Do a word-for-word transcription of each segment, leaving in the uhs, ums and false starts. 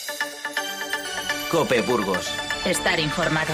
COPE Burgos. Estar informado.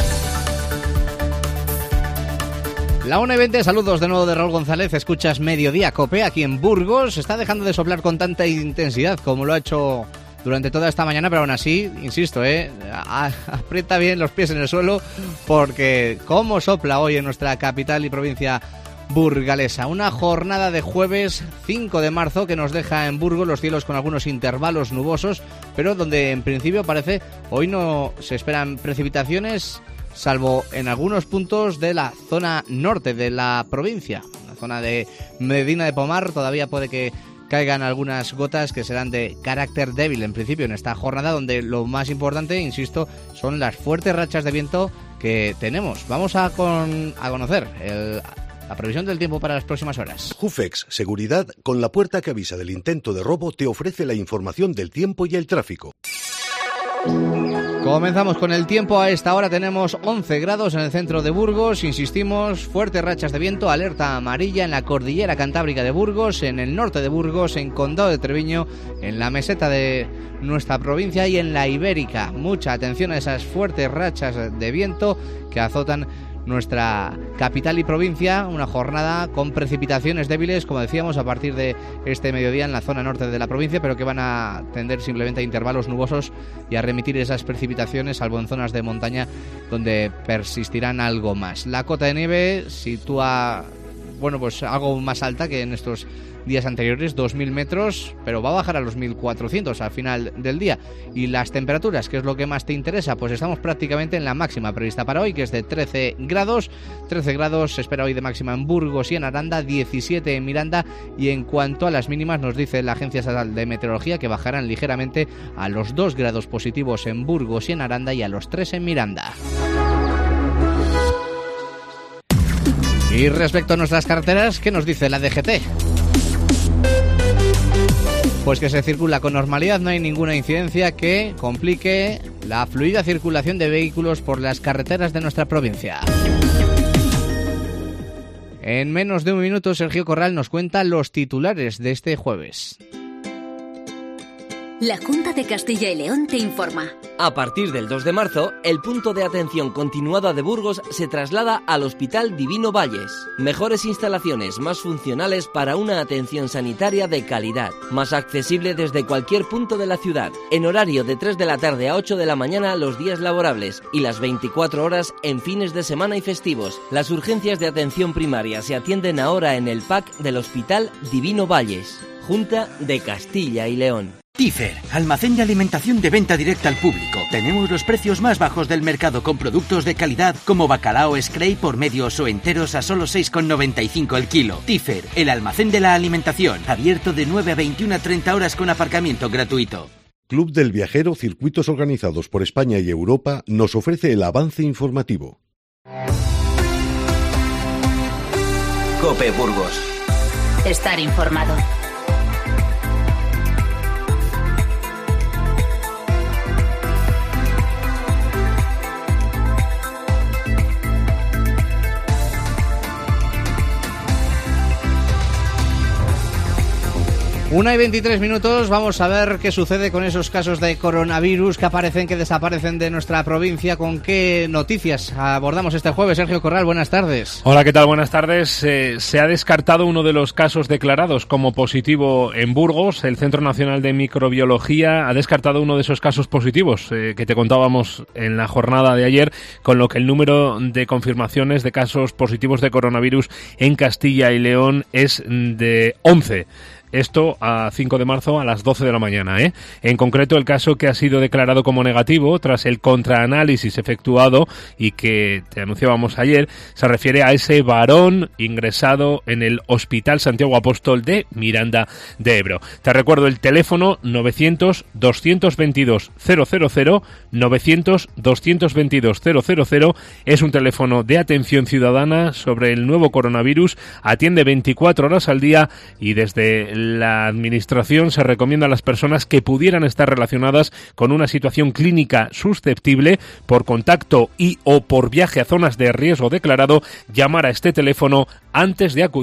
La una y veinte, saludos de nuevo de Raúl González. Escuchas Mediodía COPE aquí en Burgos. Está dejando de soplar con tanta intensidad como lo ha hecho durante toda esta mañana, pero aún así, insisto, eh, a, aprieta bien los pies en el suelo, porque como sopla hoy en nuestra capital y provincia burgalesa. Una jornada de jueves cinco de marzo que nos deja en Burgos los cielos con algunos intervalos nubosos, pero donde en principio parece hoy no se esperan precipitaciones, salvo en algunos puntos de la zona norte de la provincia. La zona de Medina de Pomar todavía puede que caigan algunas gotas que serán de carácter débil en principio en esta jornada, donde lo más importante, insisto, son las fuertes rachas de viento que tenemos. Vamos a, con, a conocer el... la previsión del tiempo para las próximas horas. Jufex Seguridad, con la puerta que avisa del intento de robo, te ofrece la información del tiempo y el tráfico. Comenzamos con el tiempo. A esta hora tenemos once grados en el centro de Burgos. Insistimos, fuertes rachas de viento, alerta amarilla en la cordillera cantábrica de Burgos, en el norte de Burgos, en Condado de Treviño, en la meseta de nuestra provincia y en la Ibérica. Mucha atención a esas fuertes rachas de viento que azotan nuestra capital y provincia. Una jornada con precipitaciones débiles, como decíamos, a partir de este mediodía en la zona norte de la provincia, pero que van a tender simplemente a intervalos nubosos y a remitir esas precipitaciones, salvo en zonas de montaña donde persistirán algo más. La cota de nieve sitúa, bueno, pues algo más alta que en estos días anteriores, dos mil metros, pero va a bajar a los mil cuatrocientos al final del día. Y las temperaturas, que es lo que más te interesa, pues estamos prácticamente en la máxima prevista para hoy, que es de trece grados. trece grados se espera hoy de máxima en Burgos y en Aranda, diecisiete en Miranda, y en cuanto a las mínimas nos dice la Agencia Estatal de Meteorología que bajarán ligeramente a los dos grados positivos en Burgos y en Aranda y a los tres en Miranda. Y respecto a nuestras carreteras, ¿qué nos dice la D G T? Pues que se circula con normalidad, no hay ninguna incidencia que complique la fluida circulación de vehículos por las carreteras de nuestra provincia. En menos de un minuto, Sergio Corral nos cuenta los titulares de este jueves. La Junta de Castilla y León te informa. A partir del dos de marzo, el punto de atención continuada de Burgos se traslada al Hospital Divino Valles. Mejores instalaciones, más funcionales para una atención sanitaria de calidad. Más accesible desde cualquier punto de la ciudad. En horario de tres de la tarde a ocho de la mañana los días laborables y las veinticuatro horas en fines de semana y festivos. Las urgencias de atención primaria se atienden ahora en el P A C del Hospital Divino Valles. Junta de Castilla y León. Tífer, almacén de alimentación de venta directa al público. Tenemos los precios más bajos del mercado con productos de calidad como bacalao Scray por medios o enteros a solo seis con noventa y cinco el kilo. Tífer, el almacén de la alimentación, abierto de nueve a veintiuna a treinta horas con aparcamiento gratuito. Club del Viajero, circuitos organizados por España y Europa, nos ofrece el avance informativo. COPE Burgos. Estar informado. Una y veintitrés minutos, vamos a ver qué sucede con esos casos de coronavirus que aparecen, que desaparecen de nuestra provincia. ¿Con qué noticias abordamos este jueves? Sergio Corral, buenas tardes. Hola, ¿qué tal? Buenas tardes. Eh, se ha descartado uno de los casos declarados como positivo en Burgos. El Centro Nacional de Microbiología ha descartado uno de esos casos positivos eh, que te contábamos en la jornada de ayer, con lo que el número de confirmaciones de casos positivos de coronavirus en Castilla y León es de once. Esto a cinco de marzo a las doce de la mañana, ¿eh? En concreto, el caso que ha sido declarado como negativo tras el contraanálisis efectuado y que te anunciábamos ayer, se refiere a ese varón ingresado en el Hospital Santiago Apóstol de Miranda de Ebro. Te recuerdo el teléfono novecientos, doscientos veintidós, cero cero cero, novecientos, doscientos veintidós, cero cero cero, es un teléfono de atención ciudadana sobre el nuevo coronavirus, atiende veinticuatro horas al día y desde la Administración se recomienda a las personas que pudieran estar relacionadas con una situación clínica susceptible por contacto y o por viaje a zonas de riesgo declarado, llamar a este teléfono antes de acudir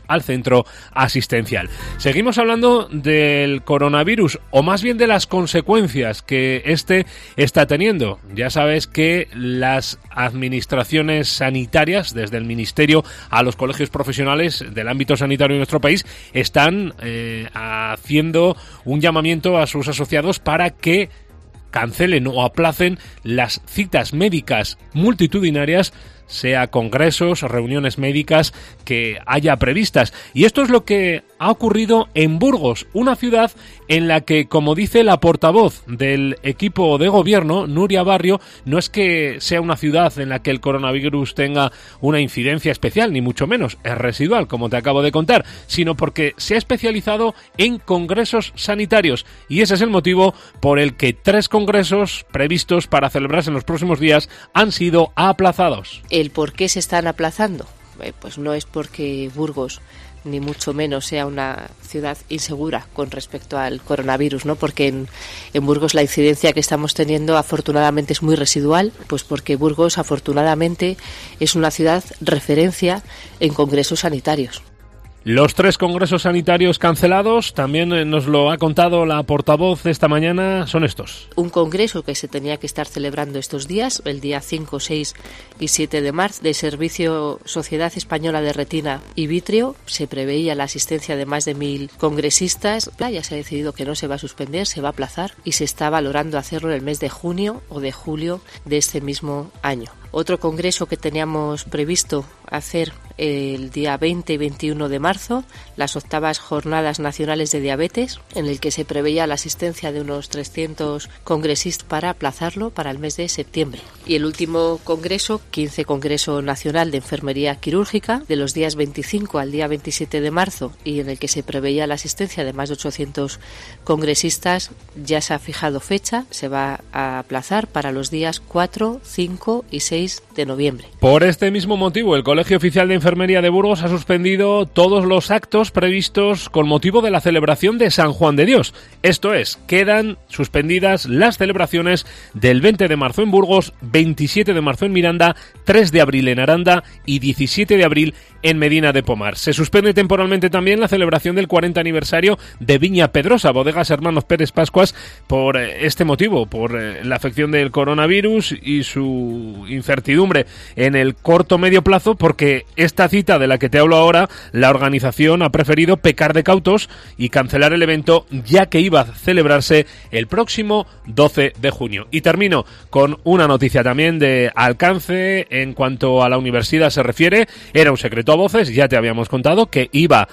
al centro asistencial. Seguimos hablando del coronavirus, o más bien de las consecuencias que este está teniendo. Ya sabes que las administraciones sanitarias, desde el Ministerio a los colegios profesionales del ámbito sanitario en nuestro país, están eh, haciendo un llamamiento a sus asociados para que cancelen o aplacen las citas médicas multitudinarias, sea congresos o reuniones médicas que haya previstas. Y esto es lo que ha ocurrido en Burgos, una ciudad en la que, como dice la portavoz del equipo de gobierno, Nuria Barrio, no es que sea una ciudad en la que el coronavirus tenga una incidencia especial, ni mucho menos, es residual, como te acabo de contar, sino porque se ha especializado en congresos sanitarios, y ese es el motivo por el que tres congresos previstos para celebrarse en los próximos días han sido aplazados. ¿El por qué se están aplazando? Eh, pues no es porque Burgos ni mucho menos sea una ciudad insegura con respecto al coronavirus, ¿no? Porque en, en Burgos la incidencia que estamos teniendo afortunadamente es muy residual, pues porque Burgos afortunadamente es una ciudad referencia en congresos sanitarios. Los tres congresos sanitarios cancelados, también nos lo ha contado la portavoz de esta mañana, son estos. Un congreso que se tenía que estar celebrando estos días, el día cinco, seis y siete de marzo, de Servicio Sociedad Española de Retina y Vitrio. Se preveía la asistencia de más de mil congresistas. Ya se ha decidido que no se va a suspender, se va a aplazar y se está valorando hacerlo en el mes de junio o de julio de este mismo año. Otro congreso que teníamos previsto hacer el día veinte y veintiuno de marzo, las octavas Jornadas Nacionales de Diabetes, en el que se preveía la asistencia de unos trescientos congresistas, para aplazarlo para el mes de septiembre. Y el último congreso, quince Congreso Nacional de Enfermería Quirúrgica, de los días veinticinco al día veintisiete de marzo, y en el que se preveía la asistencia de más de ochocientos congresistas, ya se ha fijado fecha, se va a aplazar para los días cuatro, cinco y seis de noviembre. Por este mismo motivo, el Colegio Oficial de Enfermería de Burgos ha suspendido todos los actos previstos con motivo de la celebración de San Juan de Dios. Esto es, quedan suspendidas las celebraciones del veinte de marzo en Burgos, veintisiete de marzo en Miranda, tres de abril en Aranda y diecisiete de abril en Medina de Pomar. Se suspende temporalmente también la celebración del cuarenta aniversario de Viña Pedrosa, Bodegas Hermanos Pérez Pascuas, por este motivo, por la afección del coronavirus y su incertidumbre en el corto medio plazo, porque esta cita de la que te hablo ahora, la organización ha preferido pecar de cautos y cancelar el evento, ya que iba a celebrarse el próximo doce de junio. Y termino con una noticia también de alcance en cuanto a la universidad se refiere. Era un secreto a voces, ya te habíamos contado que iba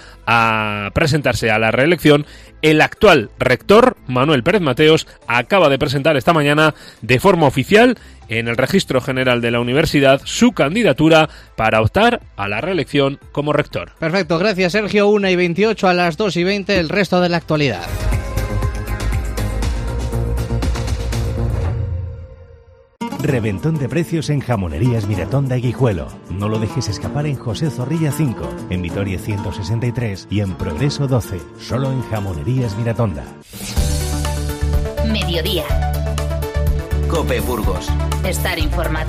a presentarse a la reelección. El actual rector, Manuel Pérez Mateos, acaba de presentar esta mañana de forma oficial en el Registro General de la Universidad su candidatura para optar a la reelección como rector. Perfecto, gracias Sergio. una y veintiocho, a las dos y veinte el resto de la actualidad. Reventón de precios en Jamonerías Miratonda y Guijuelo. No lo dejes escapar en José Zorrilla cinco, en Vitoria ciento sesenta y tres y en Progreso doce. Solo en Jamonerías Miratonda. Mediodía. COPE Burgos. Estar informado.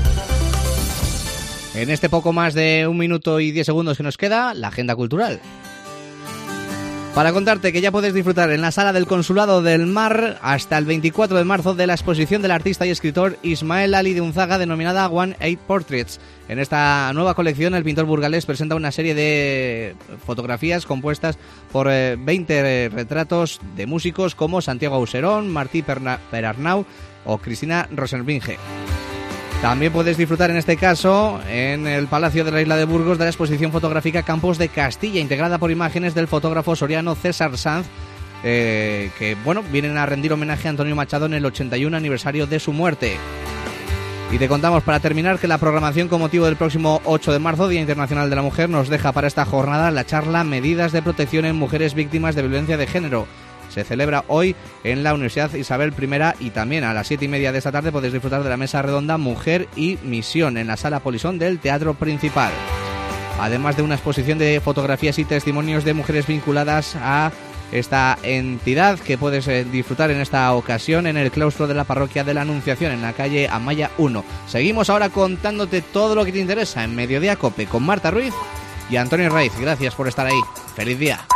En este poco más de un minuto y diez segundos que nos queda, la agenda cultural. Para contarte que ya puedes disfrutar en la Sala del Consulado del Mar hasta el veinticuatro de marzo de la exposición del artista y escritor Ismael Ali de Unzaga denominada One Eight Portraits. En esta nueva colección el pintor burgalés presenta una serie de fotografías compuestas por veinte retratos de músicos como Santiago Auserón, Martí Perarnau o Cristina Rosenbringe. También puedes disfrutar en este caso en el Palacio de la Isla de Burgos de la exposición fotográfica Campos de Castilla, integrada por imágenes del fotógrafo soriano César Sanz, eh, que bueno, vienen a rendir homenaje a Antonio Machado en el ochenta y uno aniversario de su muerte. Y te contamos para terminar que la programación con motivo del próximo ocho de marzo, Día Internacional de la Mujer, nos deja para esta jornada la charla Medidas de protección en mujeres víctimas de violencia de género. Se celebra hoy en la Universidad Isabel primera y también a las siete y media de esta tarde podéis disfrutar de la mesa redonda Mujer y Misión en la Sala Polisón del Teatro Principal. Además de una exposición de fotografías y testimonios de mujeres vinculadas a esta entidad que puedes eh, disfrutar en esta ocasión en el claustro de la Parroquia de la Anunciación en la calle Amaya uno. Seguimos ahora contándote todo lo que te interesa en Mediodía Cope con Marta Ruiz y Antonio Raiz, gracias por estar ahí. Feliz día.